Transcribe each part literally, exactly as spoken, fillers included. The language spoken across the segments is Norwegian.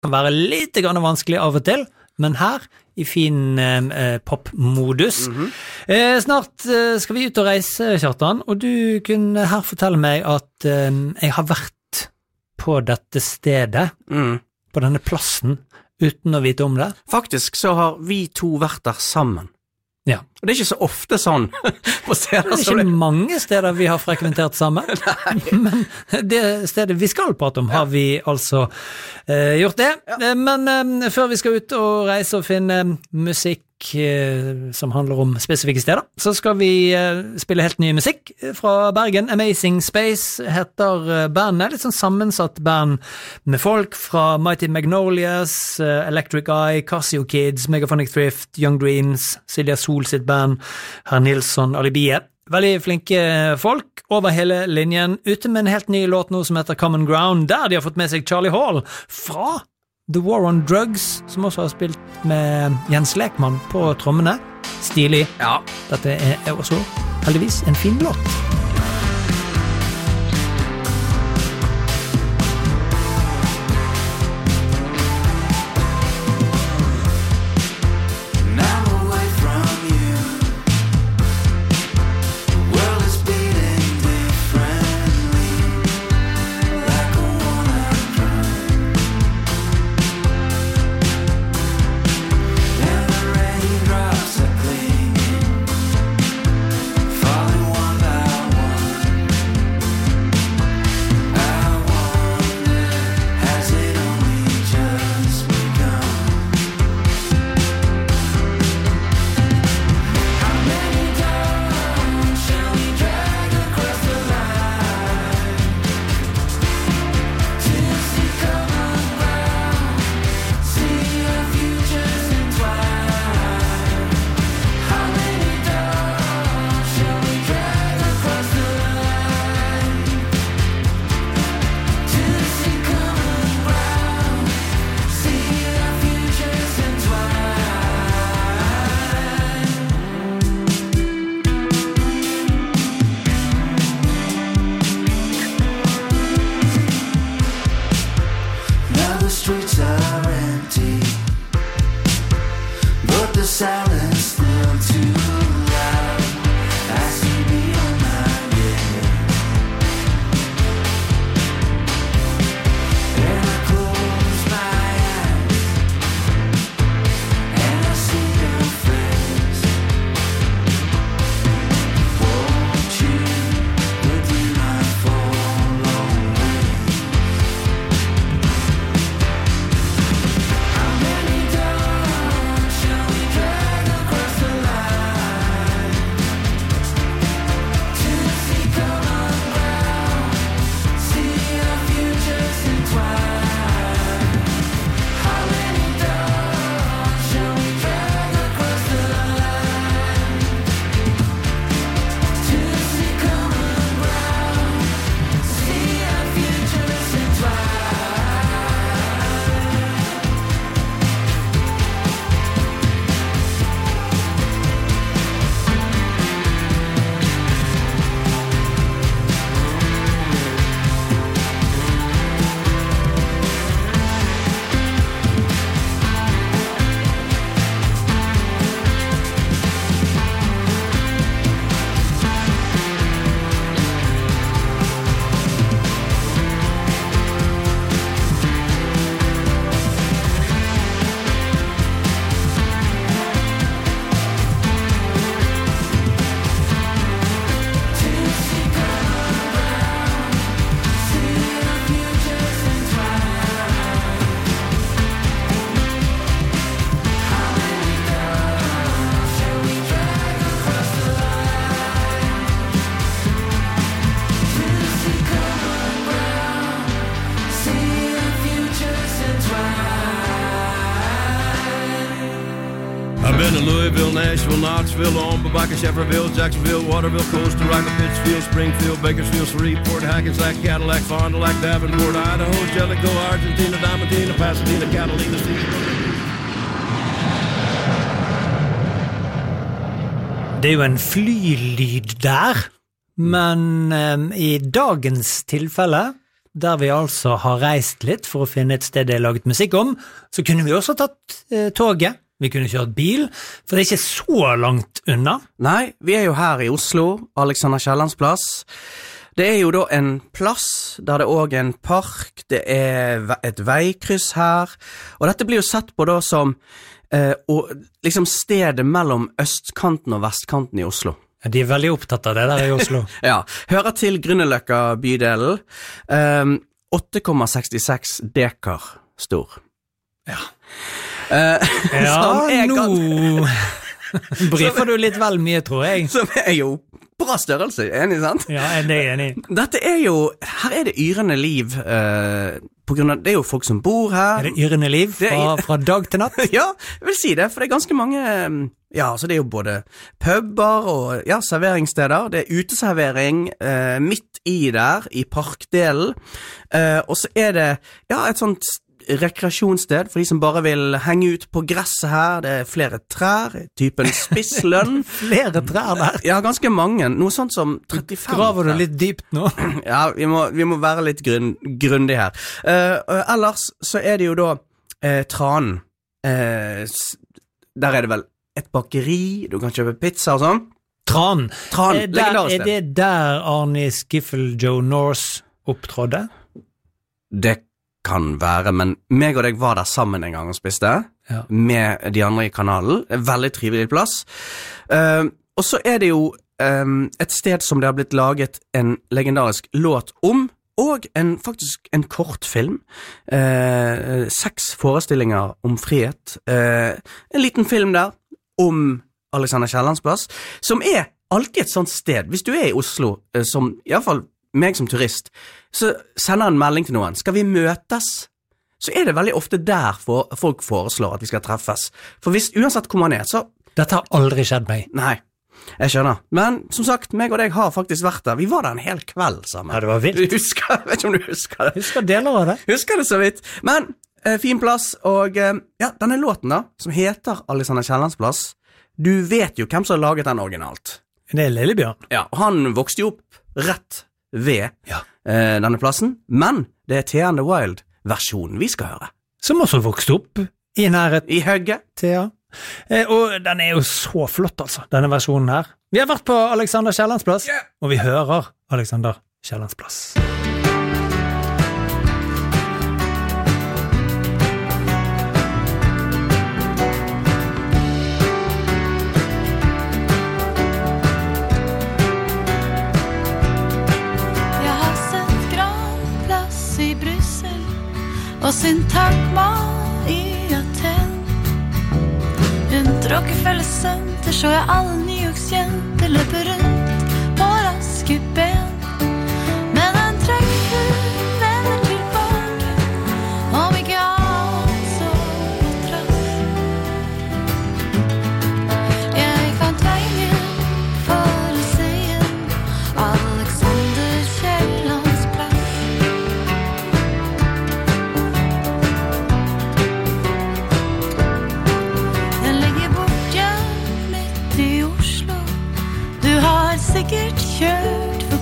kan være litt grann vanskelig av og til, men her i fin eh, popmodus. Mm-hmm. Eh, snart eh, skal vi ut og reise, Kjartan, og du kunne her fortelle meg at eh, jeg har vært på dette stedet, mm. på denne plassen, uten å vite om det. Faktisk så har vi to vært der sammen. Ja. Og det er ikke så ofte sånn på steder. Det er ikke det... mange steder vi har frekventert sammen. Men det stedet vi skal prate om har vi altså eh, gjort det. Ja. Men eh, før vi skal ut og reise og finne musikk eh, som handler om spesifikke steder, så skal vi eh, spille helt ny musikk fra Bergen. Amazing Space heter bandet, litt sånn sammensatt band med folk fra Mighty Magnolias, eh, Electric Eye, Casio Kids, Megaphonic Thrift, Young Dreams, Silja Sol sitt band, Herr Nilsson, Alibiet. Veldig flinke folk over hele linjen, ute med en helt ny låt nå som heter Common Ground, der de har fått med seg Charlie Hall fra The War on Drugs, som også har spilt med Jens Lekman på trommene. Stilig. Ja. Dette er også heldigvis en fin låt. Louisville, Nashville, Knoxville, Omaha, Shefferville, Jacksonville, Waterville, Costa Rica, Pittsfield, Springfield, Bakersfield, Shreveport, Hackensack, Cadillac, Fond du Lac, Davenport, Idaho, Jellicoe, Argentina, Diamantina, Pasadena, Catalina, Det er jo en flylyd der, men um, i dagens tilfelle der vi altså har reist litt for å finne et sted det er laget musikk om, så kunne vi også tatt eh, toget, vi kunne kjørt bil, for det er ikke så langt unna. Nei, vi er jo her i Oslo, Alexander Kiellands plass. Det er jo da en plass der det også er en park, det er et veikryss her, og dette blir jo sett på da som eh, og, liksom stedet mellom østkanten og vestkanten i Oslo. Ja, de er veldig opptatt av det der i Oslo. Ja, hører til Grünerløkka bydelen, um, åtte komma sekstiseks dekar stor. Ja. Uh, Ja, er nå gan- briefer du litt vel mye, tror jeg. Som er jo bra størrelse, enig, sant? Ja, jeg er enig. Dette er jo, her er det yrende liv, uh, på grunn av, det er jo folk som bor her. Er det yrende liv Det fra, er- fra dag til natt? Ja, jeg vil si det, for det er ganske mange, um, ja, så det er jo både puber og, ja, serveringssteder, det er uteservering uh, midt i der, i parkdelen, uh, og så er det, ja, et sånt rekreasjonssted for de som bare vil henge ut på gresset her, det er flere trær, typen spisslønn. Flere trær der. Ja, ganske mange, noe sånt som trettifem. Graver du trær. litt dypt nå? Ja, vi må, vi må være litt grunn, grundig her. Uh, ellers så er det jo da uh, Tranen. Uh, s- der er det vel et bakeri, du kan kjøpe pizza og sånn. Tran. Tran, er, der, legendarisk er det der Arne Skiffel Joe Norse opptrådde? Det kan være, men meg og deg var der sammen en gang og spiste, Ja. med de andre i kanalen. En veldig trivelig plass. Uh, og så er det jo um, et sted som det har blitt laget en legendarisk låt om, og en, faktisk en kortfilm. Uh, seks forestillinger om frihet. Uh, en liten film der om Alexander Kiellands plass, som er alltid et sånt sted. Hvis du er i Oslo, uh, som i hvert fall meg som turist, så sender en melding til noen. Skal vi møtes? Så er det veldig ofte der for, folk foreslår at vi skal treffes. For hvis, uansett hvor man er, så Dette har aldri skjedd meg. nei, jeg skjønner. Men som sagt, meg og deg har faktisk vært der. Vi var der en hel kveld sammen. Ja, det var vilt. Du husker, jeg vet ikke om du husker det. Husker deler av det. Husker det så vidt. Men, eh, fin plass, og eh, ja, denne låten da, som heter Alexander Kiellands plass, du vet jo hvem som har laget den originalt. Det er Lillebjørn. Ja, han vokste jo opp rett ved Ja. eh, denne plassen, men det er T N The Wild-versjonen vi skal høre. Som også vokste opp i nærhet I høgget. Thea. Eh, og den er jo så flott, altså, denne versjonen her. Vi har vært på Alexander Kiellands plass, Yeah. og vi hører Alexander Kiellands plass. Jeg har sett Granplass i Bryssel og Syntagma i Aten. Rundt Rockefeller Center så jeg alle New Yorks jenter løpe rundt på raske ben. Men en trekkfull vender tilbake, om ikke annet så på trass. Jeg fant veien for å se igjen Alexander Kiellands plass. Den ligger borte midt i Oslo. Du har sikkert kjørt forbi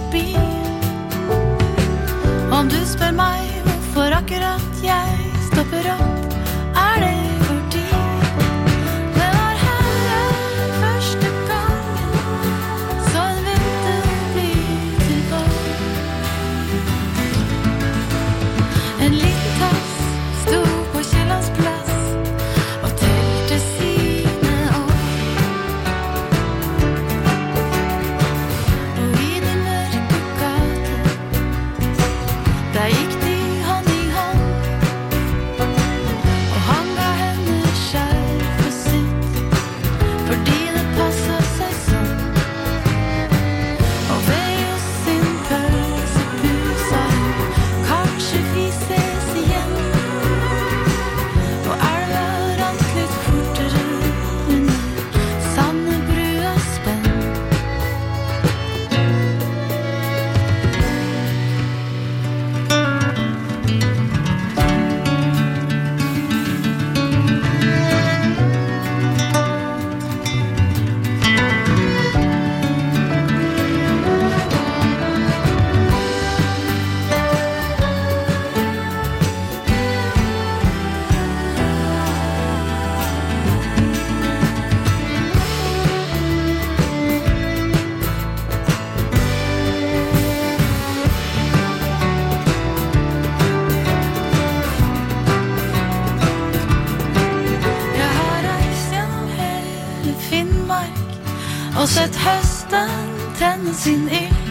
og sett høsten tenne sin ild.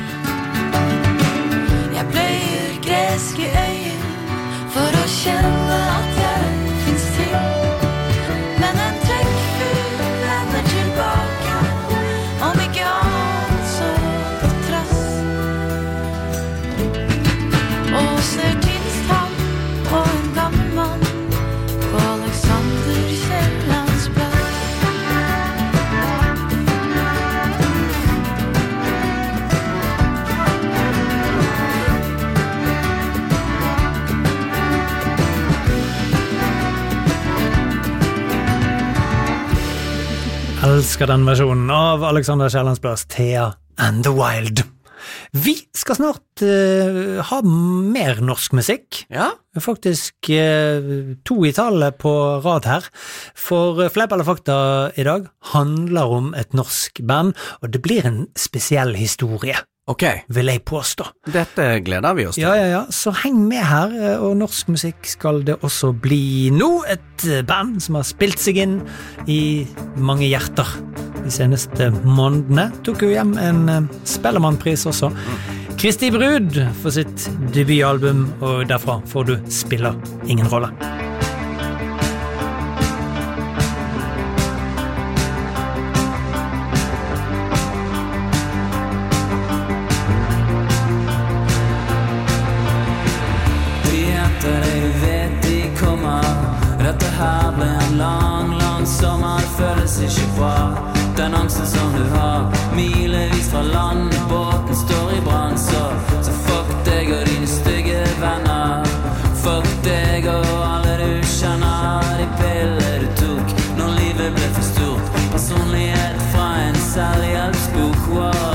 Jeg pløyer greske øyer for å kjenne at jeg finnes til. Men en trekkfugl vender tilbake, om ikke annet så på trass. Og ser tilstand på en gammel mann på Alexander Kiellands plass. Elsker den versjonen av Alexander Kiellands plass, Thea and the Wild. Vi skal snart uh, ha mer norsk musikk. Ja. Faktisk uh, to i tallet på rad her. For uh, Fleip eller fakta i dag handler om et norsk band, og det blir en spesiell historie. Ok. Vil jeg påstå. Dette gleder vi oss til. Ja, ja, ja. Så heng med her, og norsk musikk skal det også bli nå. Et band som har spilt seg inn i mange hjerter de seneste månedene. Tok jo hjem en Spellemannpris også. Kristi Brud for sitt debutalbum, og derfra får du Spiller ingen rolle. Dette her ble en lang, lang sommer. Det føles ikke bra. Den angsten som du har, milevis fra land. Båten står i brann, så, så fuck deg og dine stygge venner. Fuck deg og alle du kjenner. De piller du tok når livet ble for stort. Personlighet fra en selvhjelpsbok. Wow.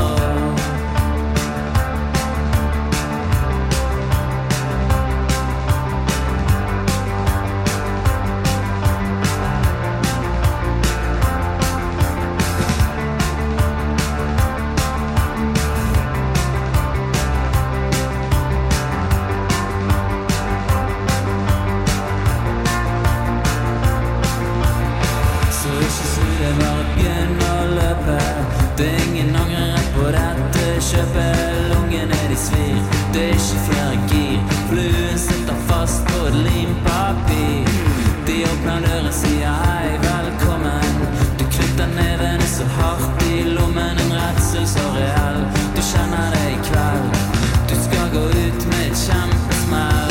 Det er ingen angrer på dette kjøpet. Lungene de svir, det er ikke flere gir. Fluen sitter fast på et limpapir. De åpner døren, sier hei, velkommen. Du knytter nevene så hardt i lommen. En redsel så reell, du kjenner det i kveld. Du skal gå ut med et kjempesmell.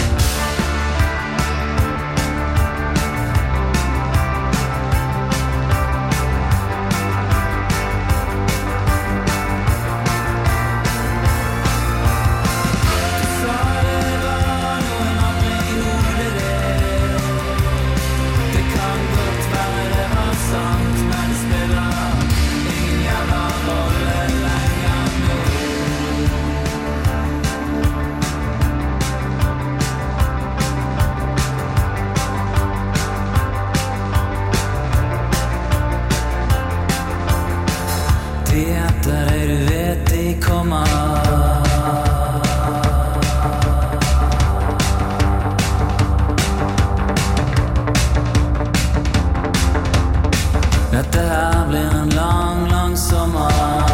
Dette her blir en lang, lang sommer.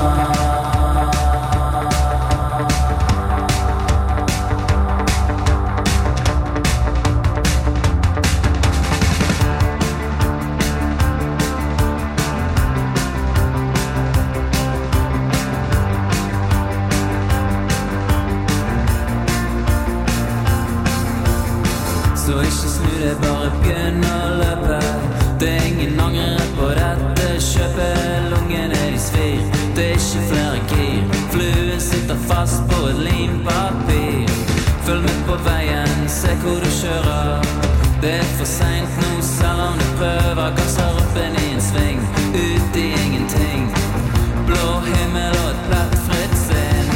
Så ikke snu det, bare begynn å løpe. Det er ingen angrer på dette kjøpet. Lungene de svir, det er ikke flere gir. Fluen sitter fast på et limpapir. Følg med på veien, se hvor du kjører. Det er for sent nå, selv om du prøver. Gasser opp en i en sving, ut i ingenting. Blå himmel og et plettfritt sinn.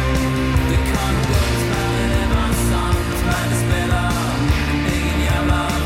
Det kan godt være det var sant, men det spiller ingen jævla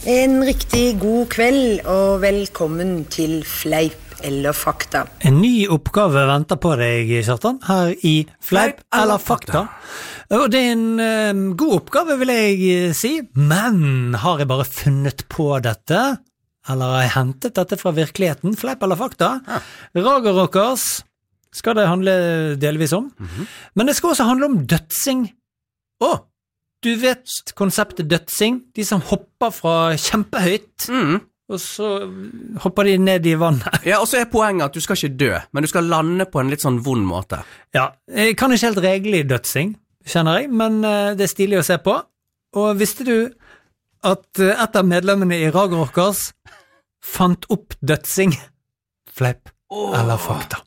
En riktig god kveld, og velkommen til Fleip eller Fakta. En ny oppgave venter på deg, Kjartan, her i Fleip eller Fakta. Og det er en um, god oppgave, vil jeg si, men har jeg bare funnet på dette, eller har jeg hentet dette fra virkeligheten? Fleip eller Fakta? Ja. Raga Rockers skal det handle delvis om, mm-hmm. men det skal også handle om dødsing. Åh! Oh. Du vet konseptet dødsing, de som hopper fra kjempehøyt, mm. og så hopper de ned i vannet. Ja, og så er poenget at du skal ikke dø, men du skal lande på en litt sånn vond måte. Ja, jeg kan ikke helt regle i dødsing, kjenner jeg, men det er stilig å se på. Og visste du at et av medlemmene i Raga Rockers fant opp dødsing? Fleip oh. eller Fakta?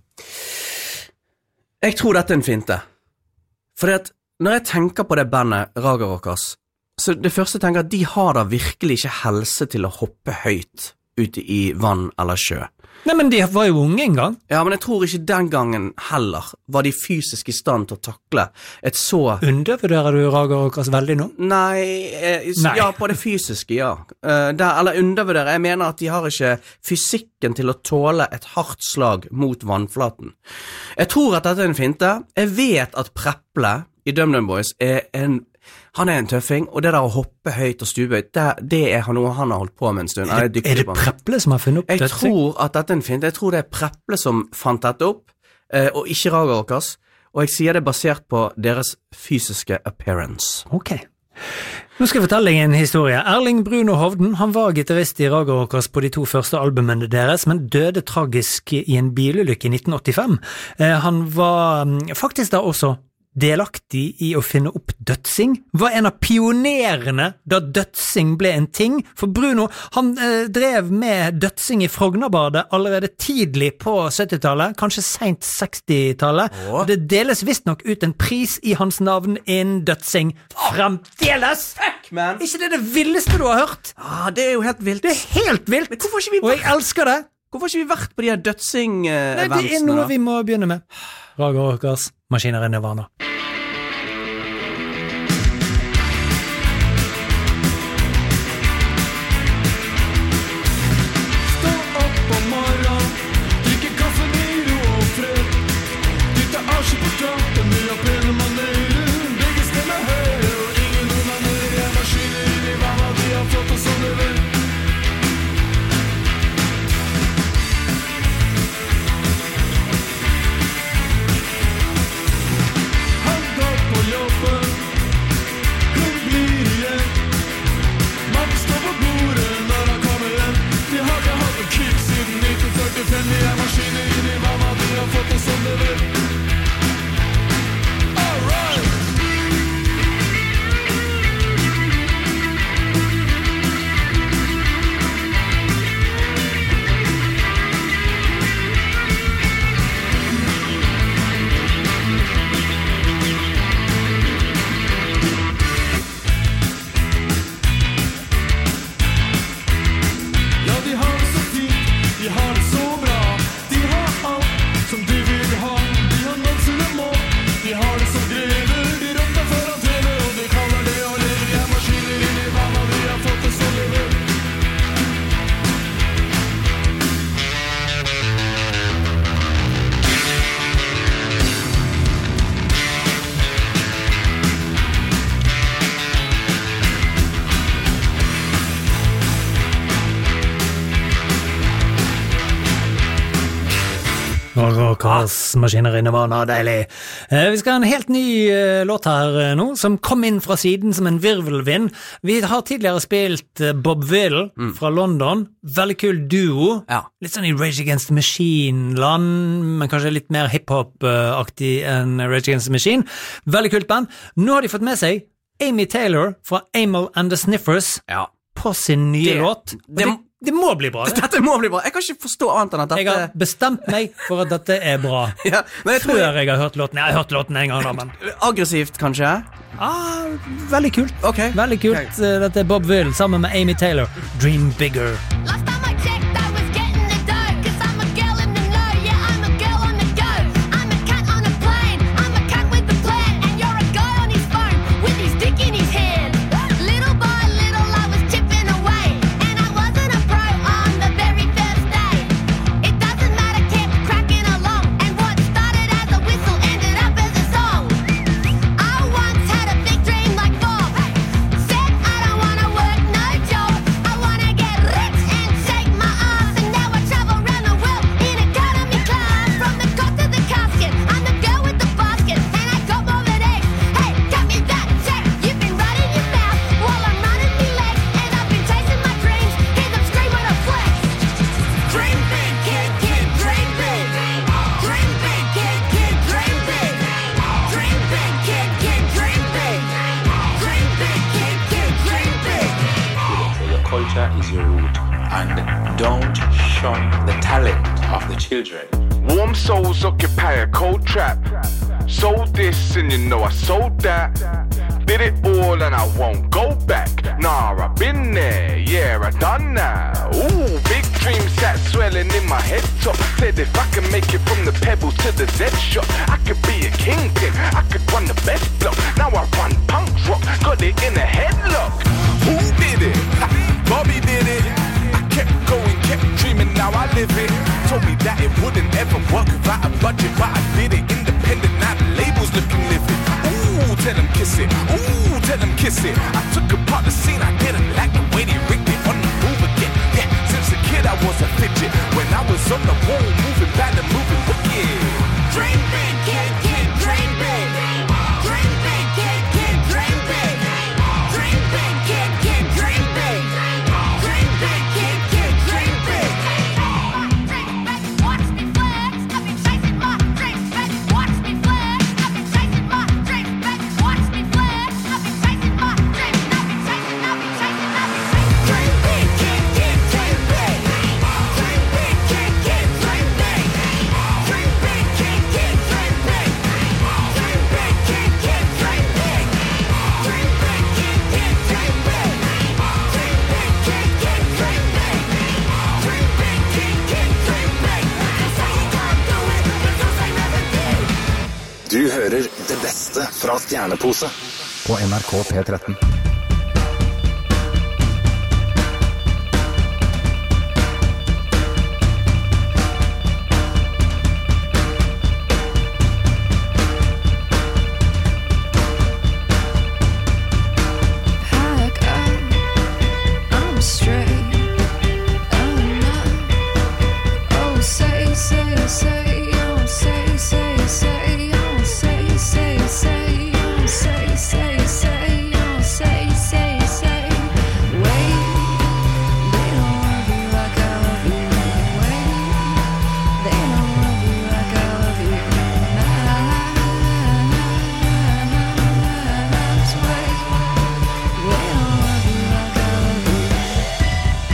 Jeg tror dette er en finte. Fordi at når jeg tenker på det bandet Raga Rockers, så det første jeg tenker at de har da virkelig ikke helse til å hoppe høyt ute i vann eller sjø. Nei, men de var jo unge en gang. Ja, men jeg tror ikke den gangen heller var de fysisk i stand til å takle et så... Undervurderer du Raga Rockers veldig nå? Nei, eh, Nei. ja, på det fysiske, ja. Uh, der, eller undervurderer, jeg mener at de har ikke fysikken til å tåle et hardt slag mot vannflaten. Jeg tror at dette er en finte. Jeg vet at Preple i DumDum Boys er en, han er en tøffing, og det der å hoppe høyt og stube høyt, det, det er noe han har holdt på med en stund. Er det, er det Preple som har funnet opp jeg dødsing? Jeg tror at dette er en fint. Jeg tror det er Preple som fant dette opp, eh, og ikke Raga Rockers, og jeg sier det basert på deres fysiske appearance. Ok. Nå skal jeg fortelle deg en historie. Erling Bruno Hovden, han var gitarist i Raga Rockers på de to første albumene deres, men døde tragisk i en bilulykke i nitten åttifem. Eh, han var faktisk da også delaktig i å finne opp dødsing, var en av pionerene da dødsing ble en ting, for Bruno, han eh, drev med dødsing i Frognerbadet allerede tidlig på syttitallet, kanskje sent sekstitallet, oh. og det deles visst nok ut en pris i hans navn innen dødsing fremdeles! Fuck, man! Ikke det det villeste du har hørt? Ah, det er jo helt vilt. Det er helt vilt, Men hvorfor ikke vi og jeg elsker det. Hvorfor ikke vi vært på de her dødsing-eventsene? Nei, det er noe da? Vi må begynne med. Raga Rockers, Maskiner i Nirvana. Rockers, Maskiner i Nirvana, deilig. Eh, vi skal ha en helt ny eh, låt her eh, nå, som kom inn fra siden som en virvelvind. Vi har tidligere spilt eh, Bob Will mm. fra London, veldig kul duo, ja. Litt sånn i Rage Against the Machine-land, men kanskje litt mer hip-hop-aktig enn Rage Against the Machine. Veldig kult band. Nå har de fått med seg Amy Taylor fra Amyl and the Sniffers ja. På sin nye det, låt. Det, Det må bli bra, det. Dette må bli bra. Jeg kan ikke forstå annet enn at dette... Jeg har bestemt meg for at dette er bra. ja, men jeg tror... Før jeg har hørt låten. Jeg har hørt låten en gang da, men... Aggressivt, kanskje? Ah, veldig kult. Ok. Veldig kult. Okay. Dette er Bob Will sammen med Amy Taylor. Dream Bigger. Little by little I was chipping away. culture is your root, and don't shun the talent of the children. Warm souls occupy a cold trap. Sold this and you know I sold that. Did it all and I won't go back. Nah, I've been there, yeah, I done that. Ooh, big dreams sat swelling in my head top. Said if I can make it from the Pebbles to the Z shop, I could be a kingpin, I could run the best block. Now I run punk rock, got it in a headlock. Who did it? Ha, Bobby did it. I kept going, kept dreaming, now I live it. Told me that it wouldn't ever work without a budget, but I did it independent, now the label's looking livid. Ooh, tell them kiss it, ooh, tell them kiss it. I took apart the scene, I didn't like the way they rigged it on the move again. Yeah, since a kid I was a fidget. When I was on the wall, moving bad and moving wicked. Dream big, kid, kid, dream big. Dream big, kid, kid, dream big. Dream big, kid, kid, dream big. Dream big, kid, kid, dream big. Watch me flex, I've been chasing my dreams, baby. Watch me flex, I've been chasing my dreams, baby. Watch me flex, I've been chasing my dreams, I've been chasing, I've been chasing, I've been chasing. Dream big, kid, kid, dream big. Dream big, kid, kid, dream big. Dream big, kid, kid, dream big. Dream big, kid, kid, dream big. Dream big, kid, kid, dream big. Dream big, kid, kid, dream big. Dream big, kid, kid, dream big. They say you can't do it, because I never did. Du hører det beste fra Stjernepose på N R K P tretten. Pack up, I'm straight. Oh no. Oh say, say, say. Oh say, say, say. Oh say, say, say. Oh say, say, say. Oh say, say, say. Wait, they don't love you like I love you. Wait, they don't love you like I love you. Nice. Wait, they don't love you like I love you.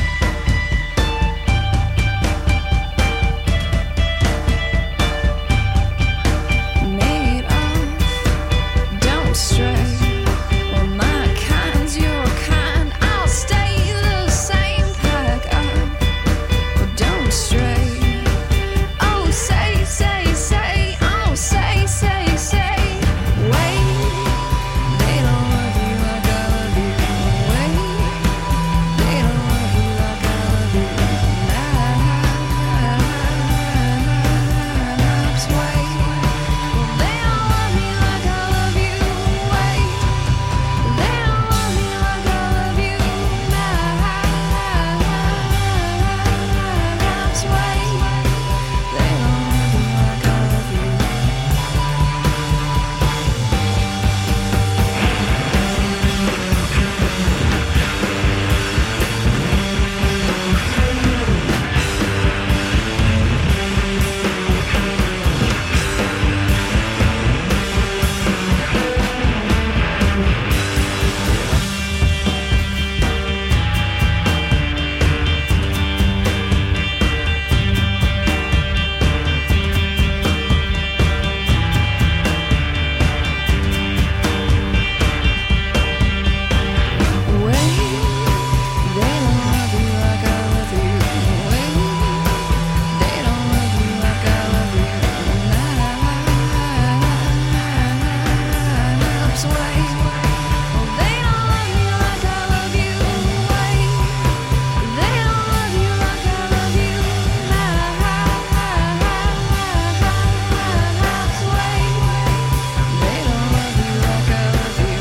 Made of, don't stray. Well, my kind's your kind. I'll stay the same. Pack up, but don't stray. Oh, say, say, say. Oh, say, say, say. Wait, they don't love you like I love you. Wait, they don't love you like I love you. Naps, wait. Well, they don't love me like I love you. Wait, they don't love me like I love you. Naps, wait. They don't love me like I love you. Wait, they don't love you like I love you. Wait, they don't love you like I love you. Naps, wait. Well, they don't love me like I love you. Wait, they don't love you like I love you. Naps, wait. They don't love you like I love you.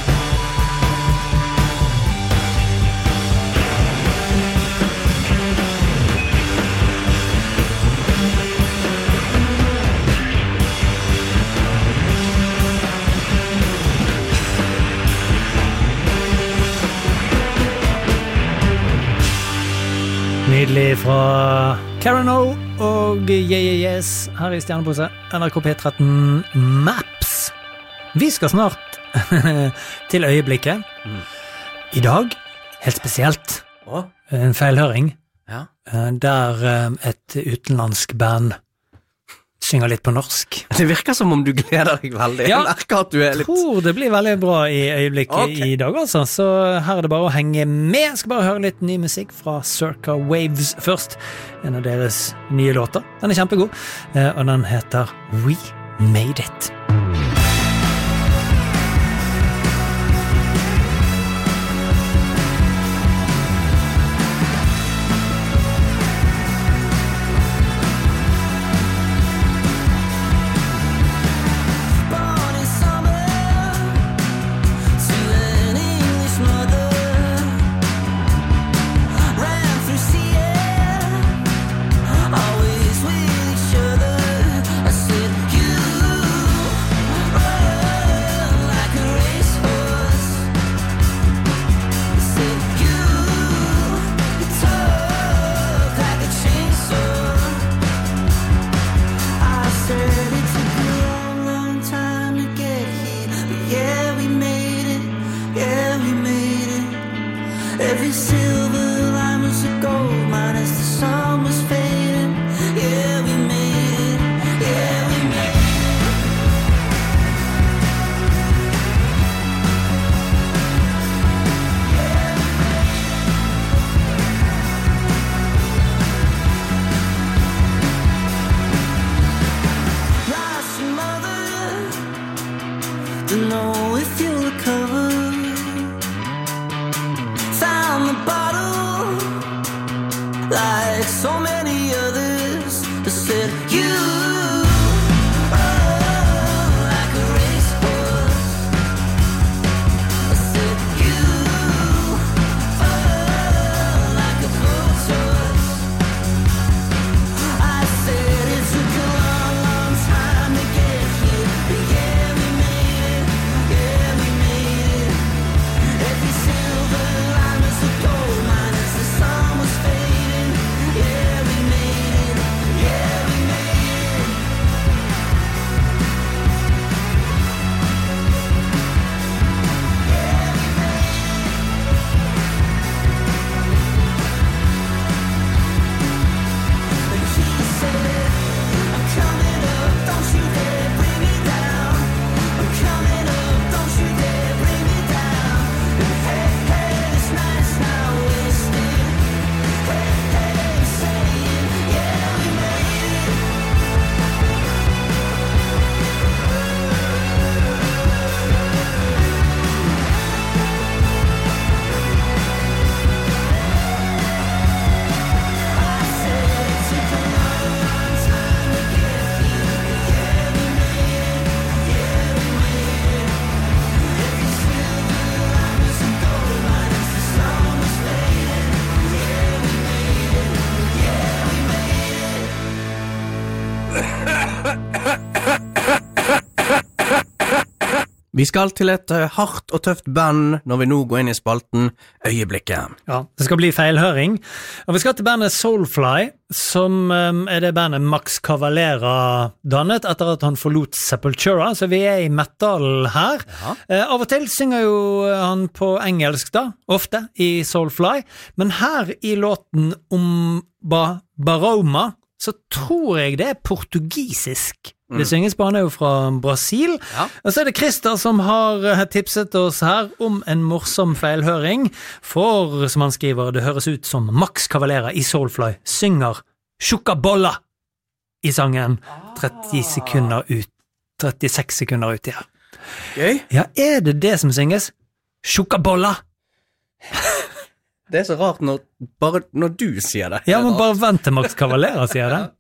Nydelig fra Karen O og Yeah Yeah Yes her i Stjernepose, N R K P tretten Maps. Vi skal snart til øyeblikket. I dag, helt spesielt, Åh. En feilhøring, Ja. eh, der eh, et utenlandsk band synger litt på norsk. Det virker som om du gleder deg veldig. Ja. Jeg merker at du er Jeg litt... tror det blir veldig bra i øyeblikket Ok. i dag, altså. Så her er det bare å henge med. Jeg skal bare høre litt ny musikk fra Circa Waves først. En av deres nye låter. Den er kjempegod, eh, og den heter We Made It. Every silver line was a gold mine as the sun was fading. Yeah, we made it. Yeah, we made it. Lost your mother. Don't know if you'll recover. Found the bottle like so many others that said you oh, like a racehorse. I said you oh, like a blowtorch. I said it took a long, long time to get here, but yeah, we made it. Yeah, we made it. Every silver line was a gold mine as the sun was fading. Yeah, we made it. Yeah, we made it. And she said, I'm coming up, don't you dare bring me down. I'm coming up, don't you dare bring me down. And hey, hey, this night's not wasted. Hey, hey, saying, yeah, we made it. I said it took a long, long time to get here. Yeah, we made it. Yeah, we made it. Every silver line was a gold mine as the sun was fading. Yeah, we made it. Yeah, we made it. Vi skal til et eh, hardt og tøft band når vi nå går inn i spalten Øyeblikket. Ja, det skal bli feilhøring. Og vi skal til bandet Soulfly, som um, er det bandet Max Cavalera dannet etter at han forlot Sepultura, så vi er i metal her. Eh, av og til synger jo han på engelsk da, ofte i Soulfly, men her i låten om ba Baroma, så tror jeg det er portugisisk. Det synges på, han er jo fra Brasil. Ja. Og så er det Christer som har eh, tipset oss her om en morsom feilhøring, for, som han skriver, det høres ut som Max Cavalera i Soulfly synger Chocabolla i sangen tretti sekunder ut, trettiseks sekunder ut, ja. Gøy. Ja, er det det som synges? Chocabolla! Det er så rart når, bare når du sier det. Ja, men bare vent til Max Cavalera sier det.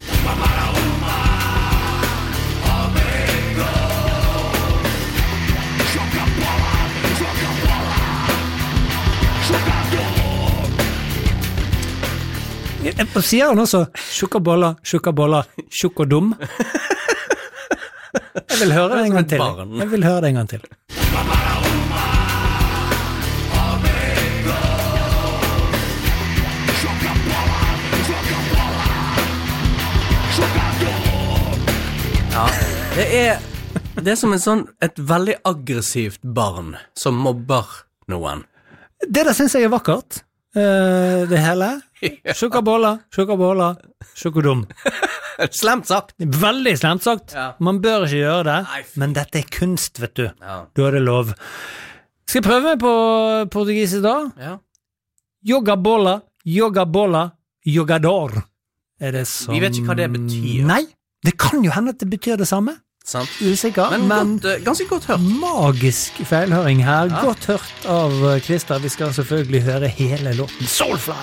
Jeg sier han også Chocabolla, Chocabolla, Chokodum. Jeg vil høre det en gang til. Jeg vil høre det en gang til. Ja, det er, det er som en sånn, et veldig aggressivt barn som mobber noen. Det der synes jeg er vakkert. uh, det hele. Sjokabolla, sjokabolla, sjokodom. Slemt sagt. Veldig slemt sagt. Ja. Man bør ikke gjøre det, Nei, men dette er kunst, vet du. Ja. Da er det lov. Skal jeg prøve meg på portugisisk da? Ja. Yogabolla, yogabolla, yogador. Er det som... Vi vet ikke hva det betyr. Nei, det kan jo hende at det betyr det samme. Sant. Usikker, men, men godt, uh, ganske godt hørt. Magisk feilhøring her. Ja. Godt hørt av Christer. Vi skal selvfølgelig høre hele låten Soulfly.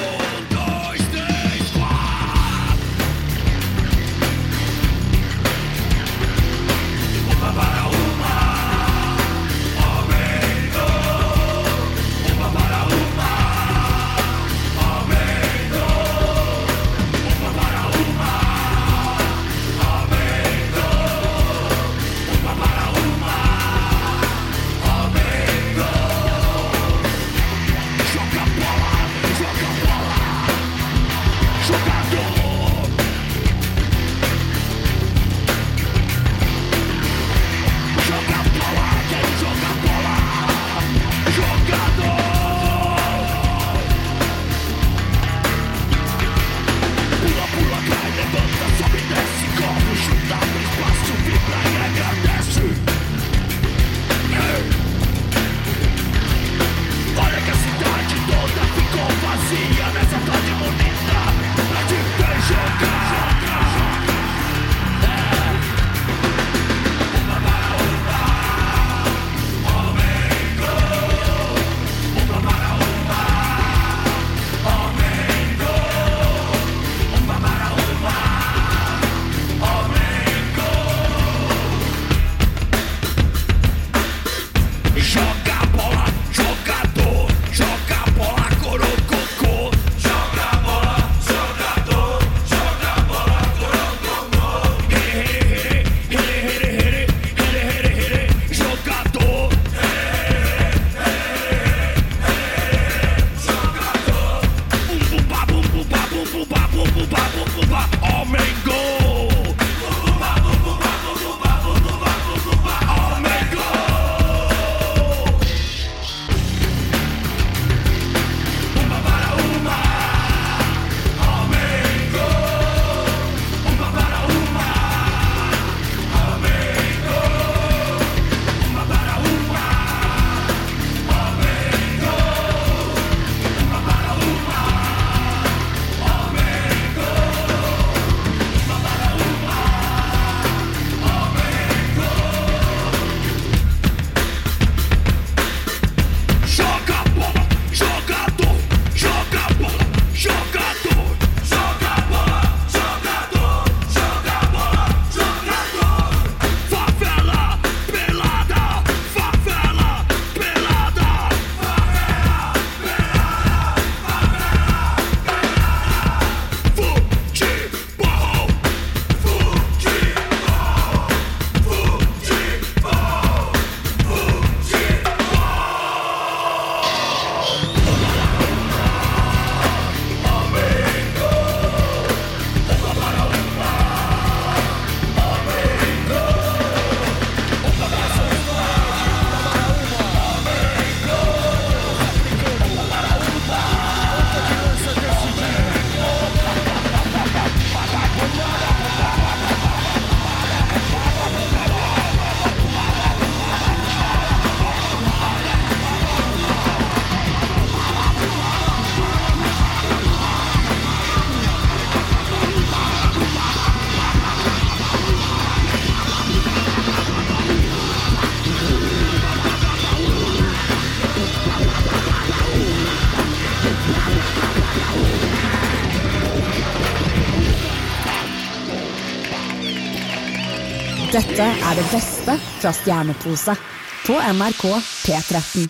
Dette er det beste fra Stjernepose på N R K P tretten.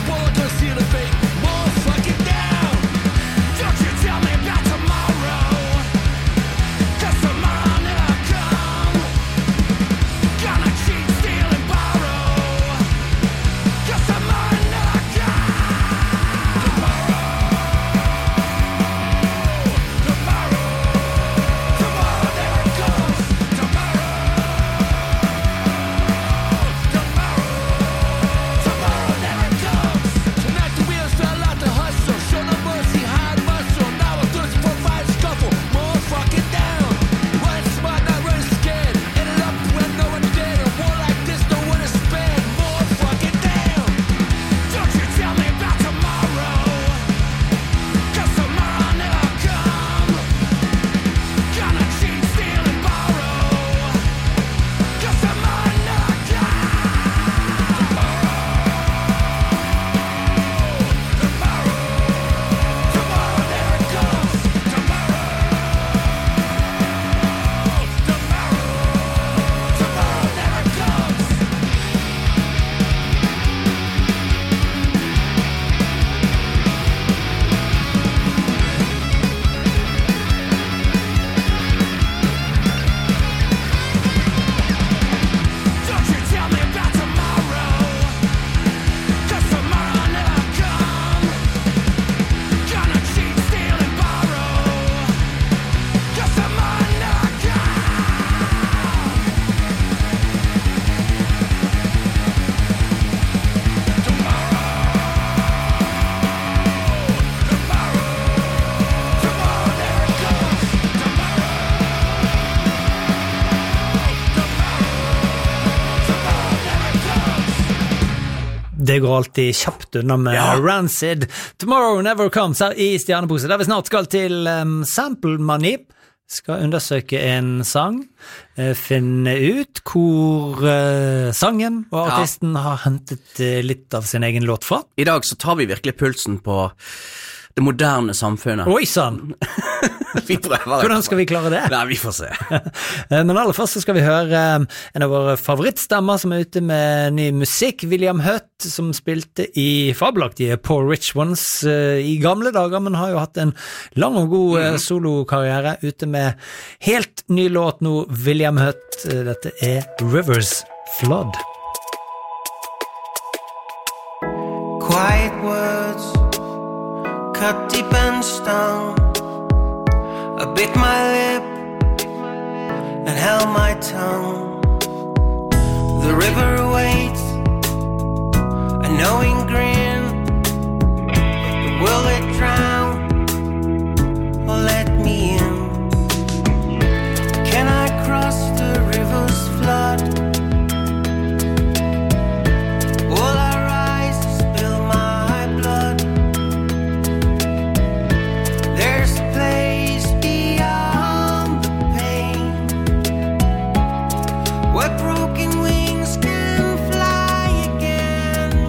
Don't you tell me about tomorrow. Det går alltid kjapt unna med ja. Rancid. Tomorrow Never Comes her i Stjernepose, der vi snart skal til um, Sample Money. Skal undersøke en sang, uh, finne ut hvor uh, sangen og artisten ja. har hentet uh, litt av sin egen låt fra. I dag så tar vi virkelig pulsen på det moderne samfunnet. Oi, sann! Vi prøver. Hvordan skal vi klare det? Nei, vi får se. Men aller først så skal vi høre en av våre favorittstemmer som er ute med ny musikk. William Hutt, som spilte i fabelaktige Poor Rich Ones i gamle dager, men har jo hatt en lang og god mm. solokarriere ute med helt ny låt nå. William Hutt, dette er Rivers Flood. Quiet words cut deep and stung. I bit my lip and held my tongue. The river waits, a knowing grin. Will it drown or let me in? Can I cross the river's flood? Will I rise to spill my blood? There's a place beyond the pain where broken wings can fly again.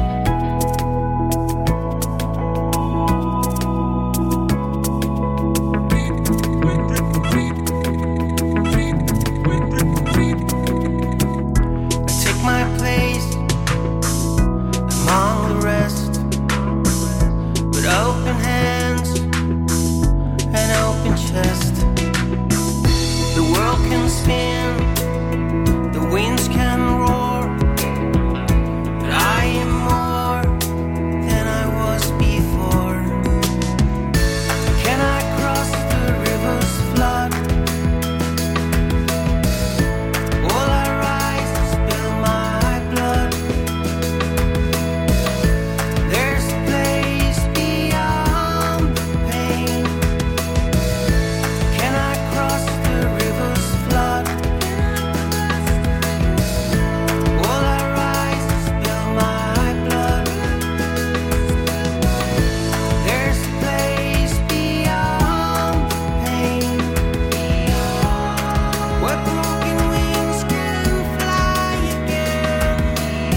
I take my place among the rest with open hands and open chest. The world can spin, the winds can roar, but I am more than I was before. Can I cross the river's flood? Will I rise to spill my blood? There's a place beyond the pain. Can I cross the river's flood? Will I rise to spill my blood? There's a place beyond the pain where broken wings can fly again.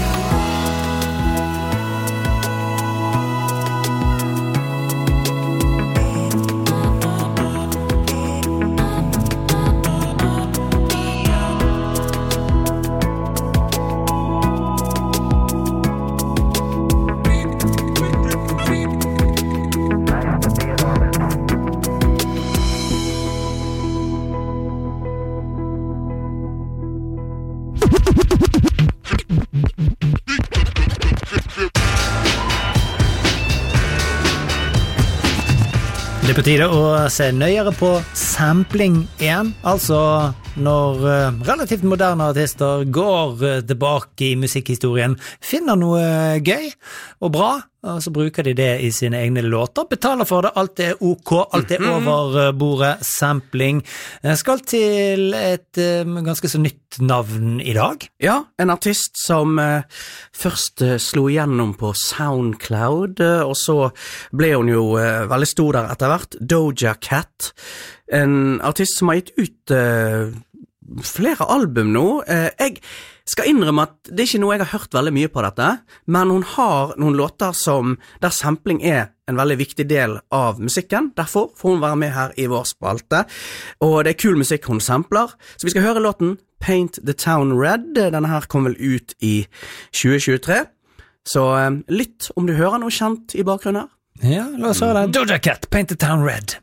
Det er på tide å se nøyere på sampling igjen, altså når uh, relativt moderne artister går uh, tilbake i musikkhistorien, finner noe gøy og bra, og så bruker de det i sine egne låter, betaler for det, alt er ok, alt er over uh, bordet, sampling. Jeg skal til et uh, ganske så nytt navn i dag. Ja, en artist som uh, først uh, slo igjennom på SoundCloud, uh, og så ble hun jo uh, veldig stor der etter hvert, Doja Cat, en artist som har gitt ut uh, flere album nå. Uh, jeg skal innrømme at det er ikke noe jeg har hørt veldig mye på dette, men hun har noen låter som, der sampling er en veldig viktig del av musikken, derfor får hun være med her i vår spalte, og det er kul musikk hun sampler, så vi skal høre låten Paint the Town Red. Denne her kom vel ut i tjue tjuetre, så um, lytt om du hører noe kjent i bakgrunnen her. Ja, la oss høre det. Doja Cat, Paint the Town Red.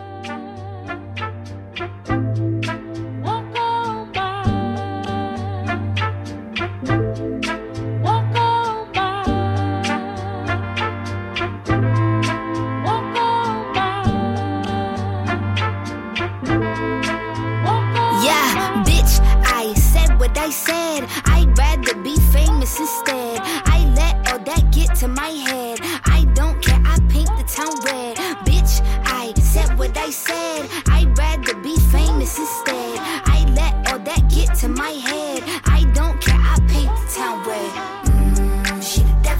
I said I'd rather be famous instead. I let all that get to my head. I don't care, I paint the town red. Bitch, I said what I said. I'd rather be famous instead. I let all that get to my head. I don't care, I paint the town red. Mm, she the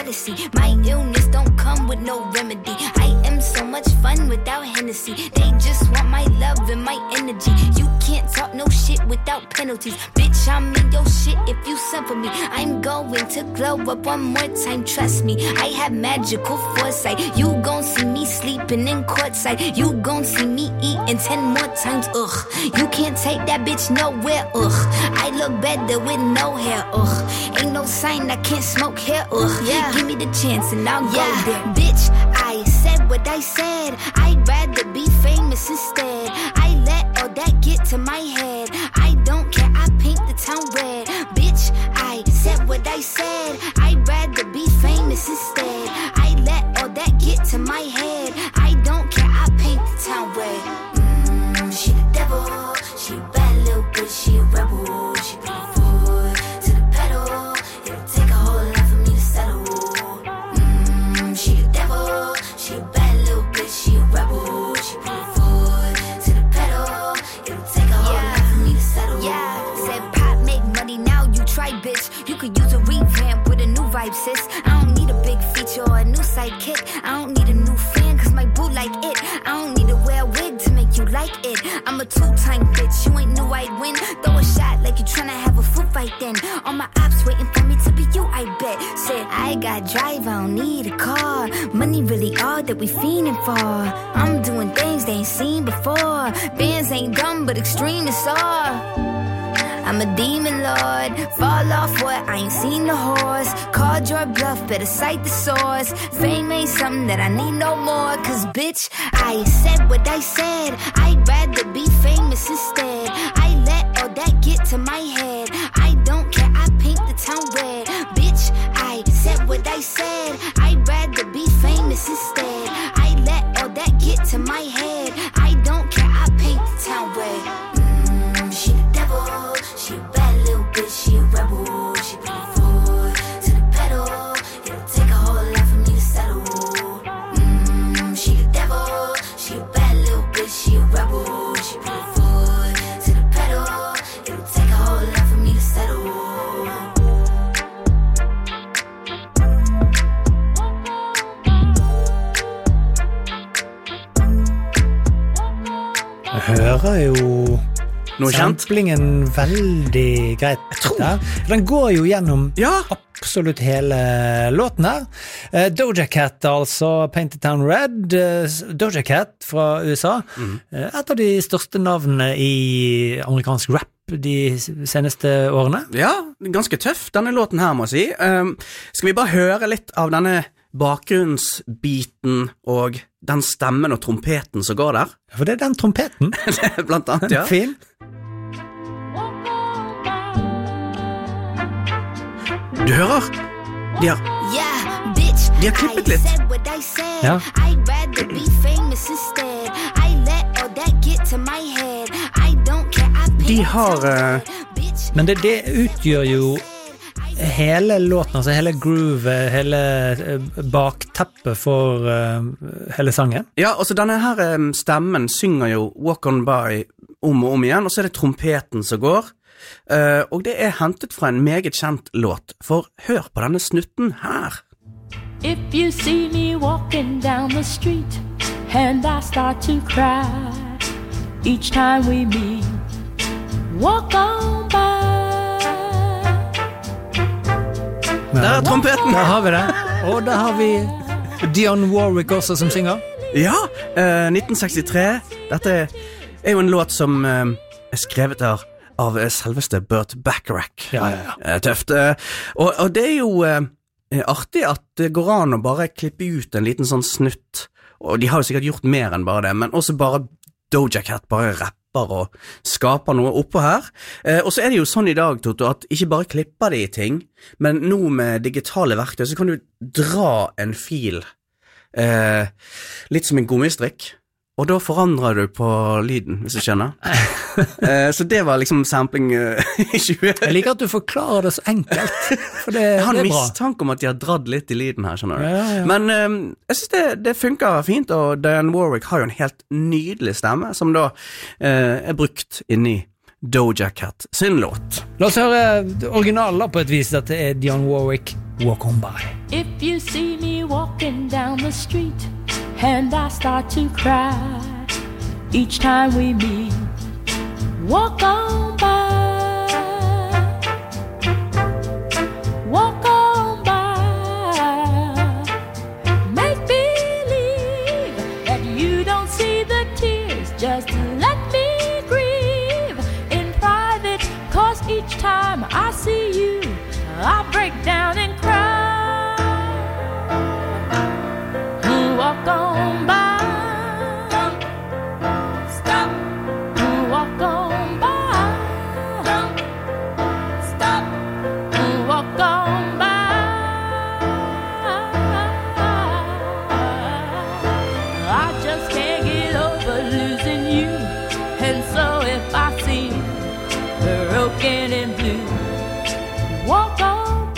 jealousy. My illness don't come with no remedy. I am so much fun without Hennessy. They just want my love and my energy. You can't talk no shit without penalties. Bitch, I'm in your shit if you send for me. I'm going to glow up one more time, trust me. I have magical foresight. You gon' see me sleeping in courtside. You gon' see me eating ten more times, ugh. You can't take that bitch nowhere, ugh. I look better with no hair, ugh. Ain't no sign I can't smoke hair, ugh. Yeah. Give me the chance and I'll yeah. go there. Bitch, I said what I said. I'd rather be famous instead. I let all that get to my head. I don't care, I paint the town red. Bitch, I said what I said. I'd rather be famous instead. I let all that get to my head. I don't care, I paint the town red. Mm, she the devil, she a bad little bitch, she a rebel. She put her foot to the pedal. It'll take a whole lot for me to settle. Mm, she the devil, she a bad little bitch, she a rebel. She put her foot to the pedal. It'll take a whole yeah. lot for me to settle. Yeah, said pop make money, now you try, bitch. You could use a revamp with a new vibe, sis. I don't need a big feature or a new sidekick. I don't need a new fan, cause my boo like it. I don't need to wear a wig to make you like it. I'm a two-time bitch, you ain't knew I'd win. Throw a shot like you tryna have a foot fight then. All my ops waiting for me to be you, I bet. Said, I got drive, I don't need a car. Money really all that we fiending for. I'm doing things they ain't seen before. Bands ain't dumb, but extreme is all. I'm a demon lord, fall off what, I ain't seen the horse. Called your bluff, better cite the source. Fame ain't something that I need no more. Cause bitch, I said what I said. I'd rather be famous instead. I let all that get to my head. I don't care, I paint the town red. Bitch, I said what I said. I'd rather be famous instead. I let all that get to my head. I don't care, I paint the town red. Mm, she the devil. She a bad little bitch, she a rebel. She put her foot to the pedal. It'll take a whole lot for me to settle. Mm, she the devil. She a bad little bitch, she a rebel. She put her foot to the pedal. It'll take a whole lot for me to settle. Jeg hører jo samplingen veldig greit. Jeg tror. Den går jo gjennom ja. absolutt hele låten her. Uh, Doja Cat, altså Painted Town Red. Uh, Doja Cat fra U S A. Mm. Uh, et av de største navnene i amerikansk rap de seneste årene. Ja, ganske tøff denne låten her, må jeg si. Um, skal vi bare høre litt av denne bakgrunnsbiten og den stemmen og trompeten som går der? For det er den trompeten. Blant annet, ja. Fin. Du hører? De har, de har klippet litt. Ja. De har... Uh... Men det, det utgjør jo hele låten, altså hele groove, hele bakteppet for uh, hele sangen. Ja, altså denne her um, stemmen synger jo Walk On By om og om igjen, og så er det trompeten som går. Uh, og det er hentet fra en meget kjent låt, for hør på denne snutten her. If you see me walking down the street and I start to cry each time we meet, walk on by. Der er trompeten. Der har vi det. Og der har vi Dionne Warwick også som synger. Ja, uh, nitten sekstitre. Dette er jo en låt som uh, er skrevet av, av selveste Burt Bacharach. Ja, ja, ja. Uh, tøft. Uh, og, og det er jo uh, artig at det går an å bare klippe ut en liten sånn snutt. Og de har jo sikkert gjort mer enn bare det, men også bare Doja Cat bare rapper og skaper noe oppå her. Eh, og så er det jo sånn i dag, Toto, at ikke bare klipper de i ting, men nå med digitale verktøy så kan du dra en fil eh, litt som en gummistrikk, og da forandrer du på lyden, hvis du skjønner. eh, så det var liksom sampling uh, i tjue. Jeg liker at du forklarer det så enkelt, for det, jeg har det er bra. Jeg har mistanke om at de har dratt litt i lyden her, skjønner du. Ja, ja. Men um, jeg synes det, det funker fint, og Dionne Warwick har jo en helt nydelig stemme, som da uh, er brukt inni Doja Cat sin låt. La oss høre originalen på et vis, at det er Dionne Warwick Walk On By. If you see me walking down the street and I start to cry each time we meet, walk on by, walk on by. Make believe that you don't see the tears, just let me grieve in private, 'cause each time I see you I break down and cry. Walk on by, stop. Walk on by, stop. Walk on by. I just can't get over losing you, and so if I seem broken and blue, walk on.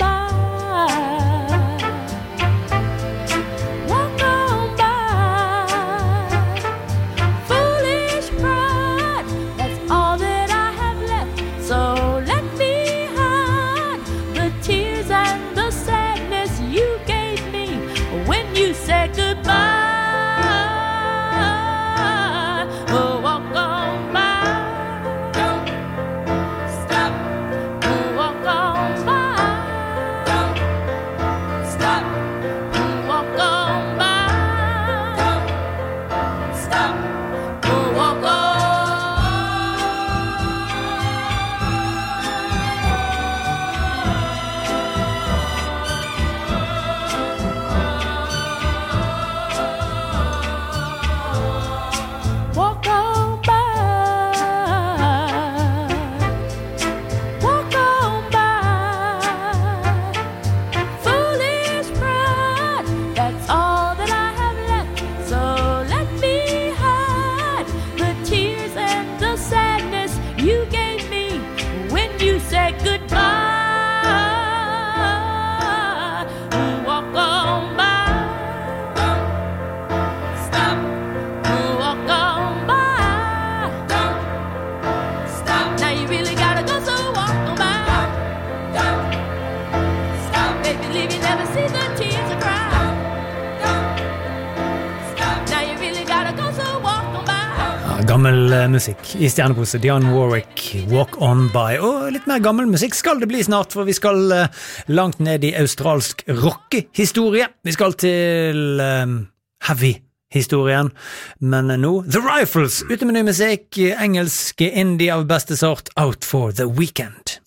Gammel musikk I Stjernepose, Dionne Warwick, Walk On By. Og litt mer gammel musikk skal det bli snart, for vi skal langt ned I australsk rockehistorie. Vi skal til um, heavy-historien, men nå The Rifles, ute med ny musikk, engelsk indie av beste sort, Out for the Weekend.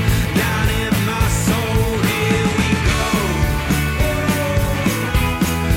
Down in my soul, here we go.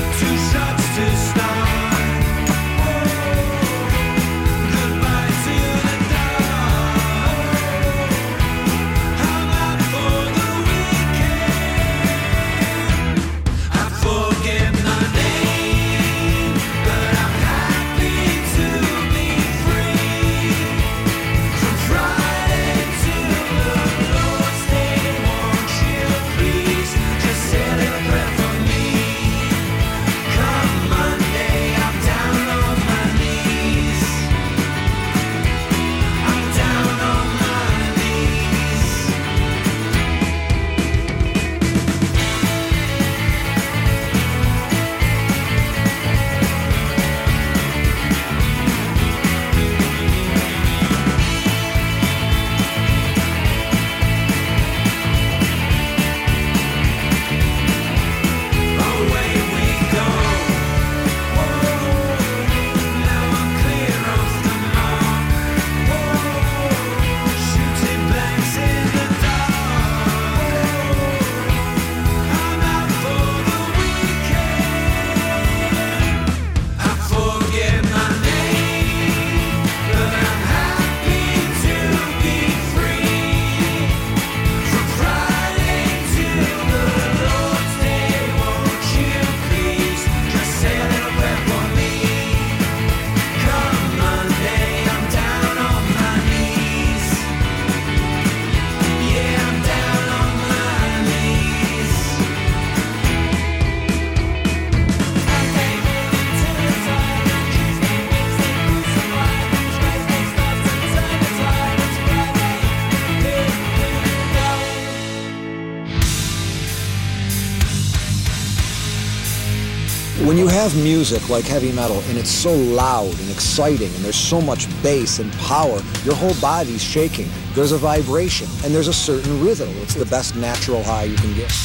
have music like heavy metal and it's so loud and exciting and there's so much bass and power, your whole body's shaking. There's a vibration and there's a certain rhythm. It's the best natural high you can get.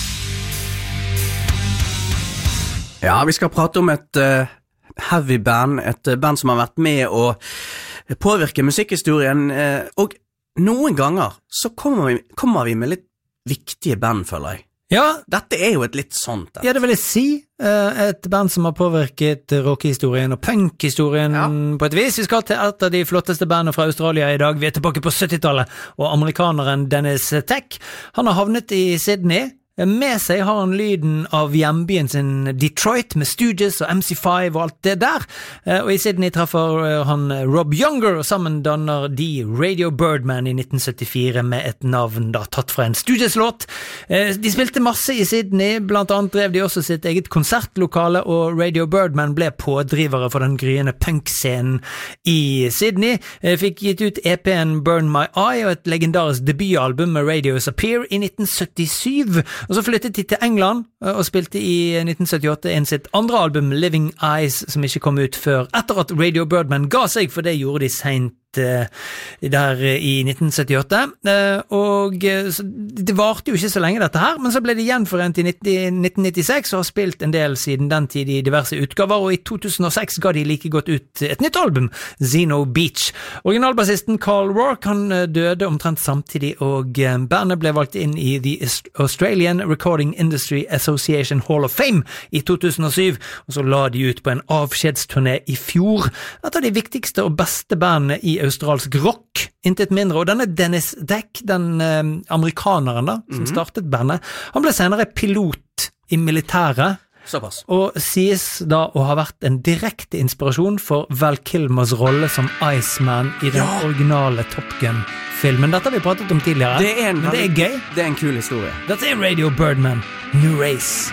Ja, vi skal prate om et uh, heavy band, et uh, band som har vært med å påvirke musikkhistorien, uh, og noen ganger så kommer vi, kommer vi med litt viktige band, føler jeg. Ja, dette er jo et litt sånt. Et. Ja, det vil jeg si. Et band som har påvirket rockhistorien og punkhistorien ja. På et vis. Vi skal til et av de flotteste bandene fra Australia i dag. Vi er tilbake på syttitallet, og amerikaneren Dennis Tech, han har havnet i Sydney. Med seg har han lyden av hjembyen sin Detroit med Stooges og M C five og alt det der. Og i Sydney treffer han Rob Younger, og sammen danner de Radio Birdman i nitten syttifire med et navn da tatt fra en Stooges-låt. De spilte masse i Sydney, blant annet drev de også sitt eget konsertlokale, og Radio Birdman ble pådrivere for den gryende punkscenen i Sydney. Fikk gitt ut E P-en Burn My Eye og et legendarisk debutalbum med Radio's Appear i nitten syttisju. Og så flyttet de til England og spilte i nitten syttiåtte inn sitt andre album Living Eyes, som ikke kom ut før etter at Radio Birdman ga seg, for det gjorde de sent der i nitten syttiåtte, og det varte jo ikke så lenge dette her, men så ble de gjenforent i nitten nittiseks og har spilt en del siden den tid i diverse utgaver, og i to tusen og seks ga de like godt ut et nytt album, Zeno Beach. Originalbassisten Carl Rourke, han døde omtrent samtidig, og bandet ble valgt inn i The Australian Recording Industry Association Hall of Fame i to tusen og syv, og så la de ut på en avskjedsturné i fjor. Et av de viktigste og beste bandene i australsk rock, intet mindre, og denne Dennis Tech, den eh, amerikaneren da, som mm-hmm. startet bandet, han ble senere pilot i militæret, såpass. Og sies da å ha vært en direkte inspirasjon for Val Kilmers rolle som Iceman i den ja. Originale Top Gun-filmen. Dette har vi pratet om tidligere, det er en, men det er gøy. Det er en kul historie. Dette er Radio Birdman, New Race.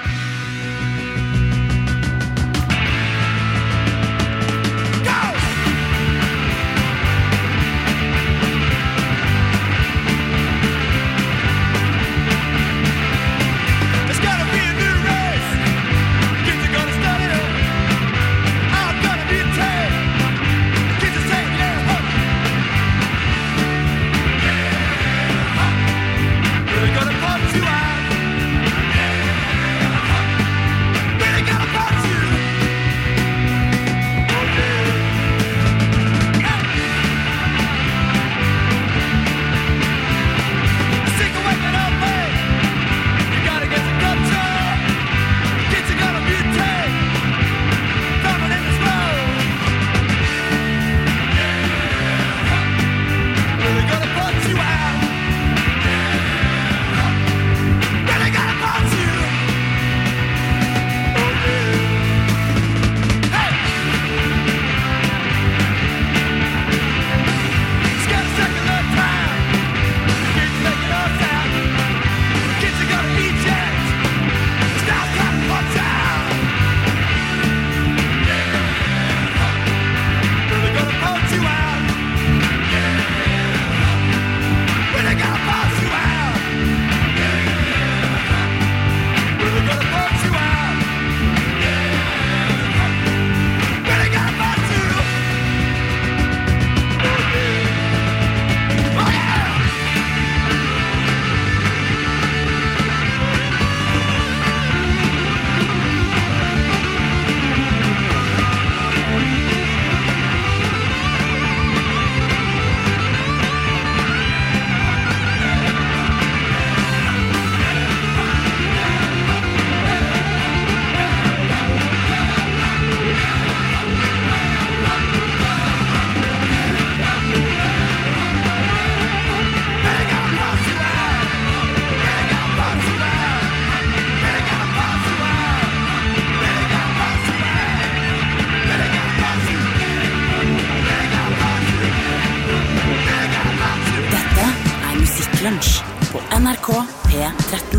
Lunsj på N R K P tretten.